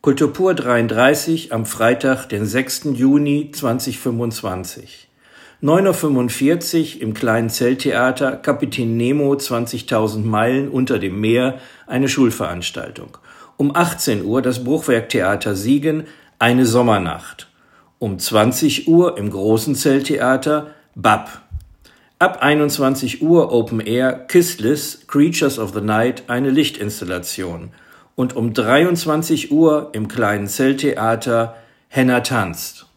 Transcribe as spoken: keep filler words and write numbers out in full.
Kulturpur dreiunddreißig am Freitag, den sechsten Juni zweitausendfünfundzwanzig. neun Uhr fünfundvierzig im kleinen Zelttheater Kapitän Nemo zwanzigtausend Meilen unter dem Meer, eine Schulveranstaltung. Um achtzehn Uhr das Bruchwerktheater Siegen, eine Sommernacht. Um zwanzig Uhr im großen Zelttheater B A P. Ab einundzwanzig Uhr Open Air Kissless, Creatures of the Night, eine Lichtinstallation. Und um dreiundzwanzig Uhr im kleinen Zelttheater Henna tanzt.